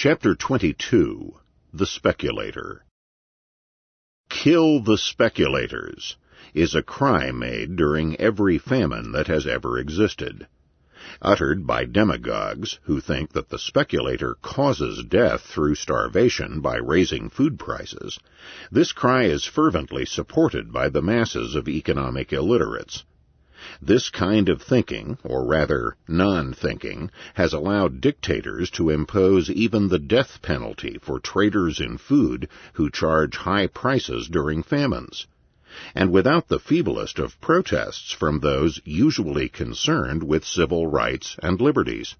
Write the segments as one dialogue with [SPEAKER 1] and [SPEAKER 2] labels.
[SPEAKER 1] Chapter 22. The Speculator. "Kill the speculators" is a cry made during every famine that has ever existed. Uttered by demagogues who think that the speculator causes death through starvation by raising food prices, this cry is fervently supported by the masses of economic illiterates. This kind of thinking, or rather non-thinking, has allowed dictators to impose even the death penalty for traders in food who charge high prices during famines, and without the feeblest of protests from those usually concerned with civil rights and liberties.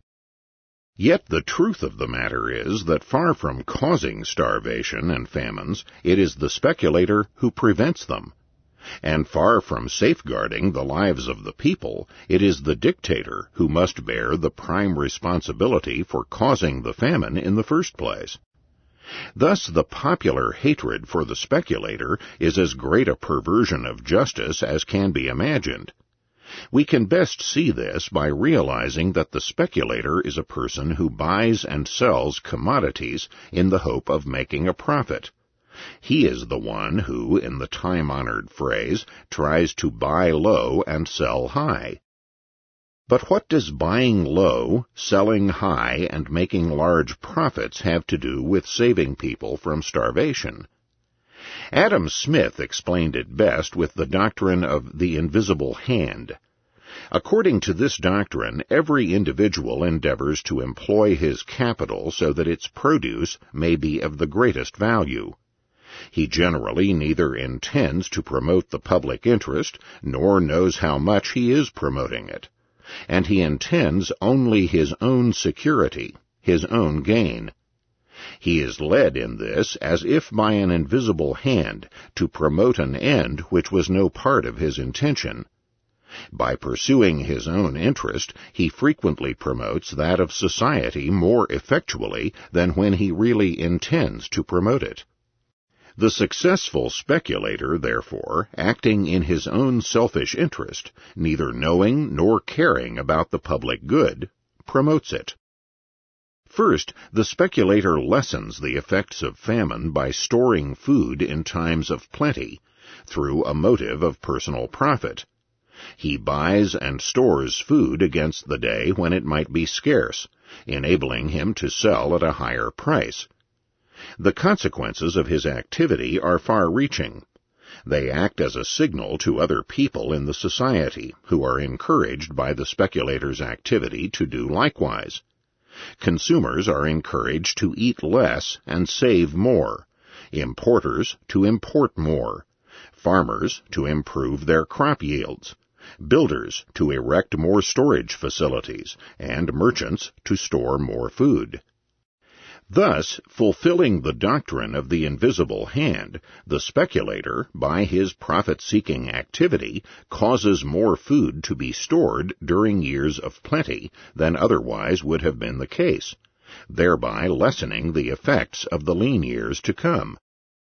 [SPEAKER 1] Yet the truth of the matter is that far from causing starvation and famines, it is the speculator who prevents them. And far from safeguarding the lives of the people, it is the dictator who must bear the prime responsibility for causing the famine in the first place. Thus the popular hatred for the speculator is as great a perversion of justice as can be imagined. We can best see this by realizing that the speculator is a person who buys and sells commodities in the hope of making a profit. He is the one who, in the time-honored phrase, tries to buy low and sell high. But what does buying low, selling high, and making large profits have to do with saving people from starvation? Adam Smith explained it best with the doctrine of the invisible hand. According to this doctrine, every individual endeavors to employ his capital so that its produce may be of the greatest value. He generally neither intends to promote the public interest, nor knows how much he is promoting it, and he intends only his own security, his own gain. He is led in this as if by an invisible hand to promote an end which was no part of his intention. By pursuing his own interest, he frequently promotes that of society more effectually than when he really intends to promote it. The successful speculator, therefore, acting in his own selfish interest, neither knowing nor caring about the public good, promotes it. First, the speculator lessens the effects of famine by storing food in times of plenty, through a motive of personal profit. He buys and stores food against the day when it might be scarce, enabling him to sell at a higher price. The consequences of his activity are far-reaching. They act as a signal to other people in the society, who are encouraged by the speculator's activity to do likewise. Consumers are encouraged to eat less and save more, importers to import more, farmers to improve their crop yields, builders to erect more storage facilities, and merchants to store more food. Thus, fulfilling the doctrine of the invisible hand, the speculator, by his profit-seeking activity, causes more food to be stored during years of plenty than otherwise would have been the case, thereby lessening the effects of the lean years to come.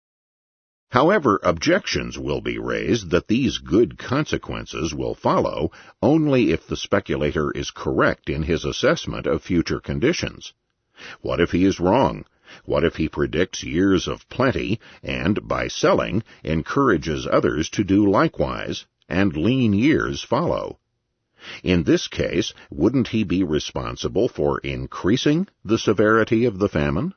[SPEAKER 1] However, objections will be raised that these good consequences will follow only if the speculator is correct in his assessment of future conditions. What if he is wrong? What if he predicts years of plenty and, by selling, encourages others to do likewise, and lean years follow? In this case, wouldn't he be responsible for increasing the severity of the famine?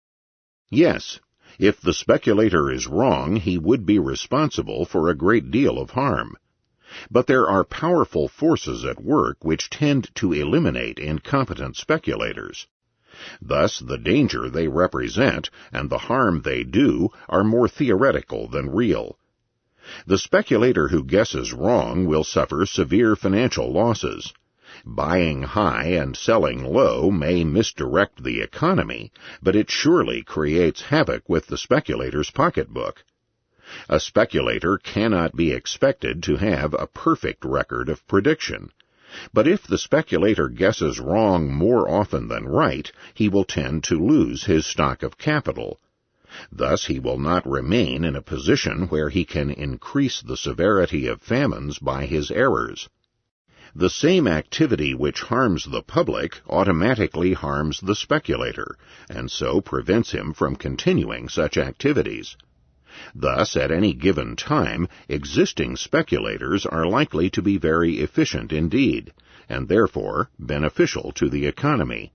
[SPEAKER 1] Yes, if the speculator is wrong, he would be responsible for a great deal of harm. But there are powerful forces at work which tend to eliminate incompetent speculators. Thus, the danger they represent and the harm they do are more theoretical than real. The speculator who guesses wrong will suffer severe financial losses. Buying high and selling low may misdirect the economy, but it surely creates havoc with the speculator's pocketbook. A speculator cannot be expected to have a perfect record of prediction. But if the speculator guesses wrong more often than right, he will tend to lose his stock of capital. Thus he will not remain in a position where he can increase the severity of famines by his errors. The same activity which harms the public automatically harms the speculator, and so prevents him from continuing such activities. Thus, at any given time, existing speculators are likely to be very efficient indeed, and therefore beneficial to the economy.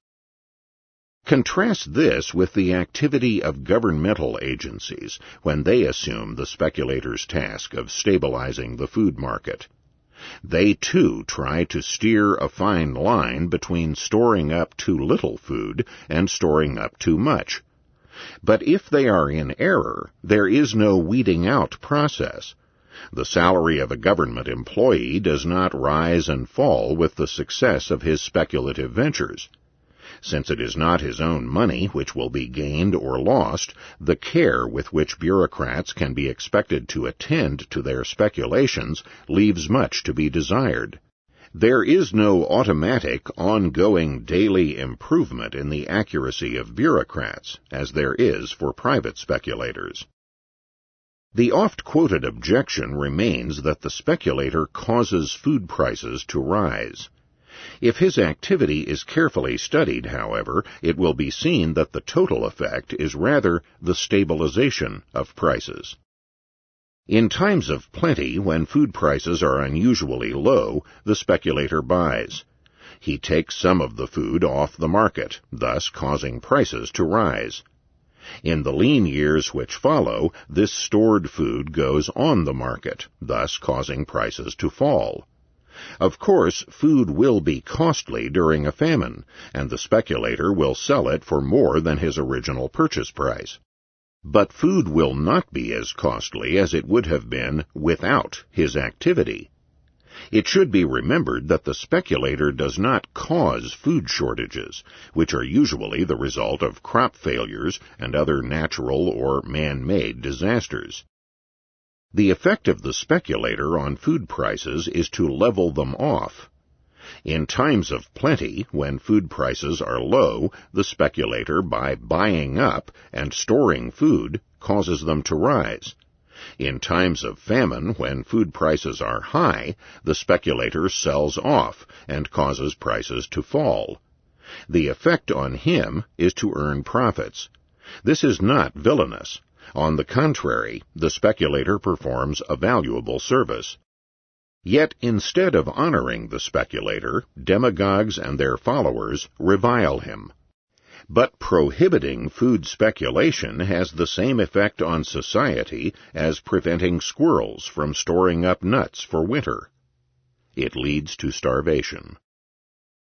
[SPEAKER 1] Contrast this with the activity of governmental agencies when they assume the speculator's task of stabilizing the food market. They, too, try to steer a fine line between storing up too little food and storing up too much. But if they are in error, there is no weeding out process. The salary of a government employee does not rise and fall with the success of his speculative ventures. Since it is not his own money which will be gained or lost, the care with which bureaucrats can be expected to attend to their speculations leaves much to be desired. There is no automatic, ongoing daily improvement in the accuracy of bureaucrats, as there is for private speculators. The oft-quoted objection remains that the speculator causes food prices to rise. If his activity is carefully studied, however, it will be seen that the total effect is rather the stabilization of prices. In times of plenty, when food prices are unusually low, the speculator buys. He takes some of the food off the market, thus causing prices to rise. In the lean years which follow, this stored food goes on the market, thus causing prices to fall. Of course, food will be costly during a famine, and the speculator will sell it for more than his original purchase price. But food will not be as costly as it would have been without his activity. It should be remembered that the speculator does not cause food shortages, which are usually the result of crop failures and other natural or man-made disasters. The effect of the speculator on food prices is to level them off. In times of plenty, when food prices are low, the speculator, by buying up and storing food, causes them to rise. In times of famine, when food prices are high, the speculator sells off and causes prices to fall. The effect on him is to earn profits. This is not villainous. On the contrary, the speculator performs a valuable service. Yet instead of honoring the speculator, demagogues and their followers revile him. But prohibiting food speculation has the same effect on society as preventing squirrels from storing up nuts for winter. It leads to starvation.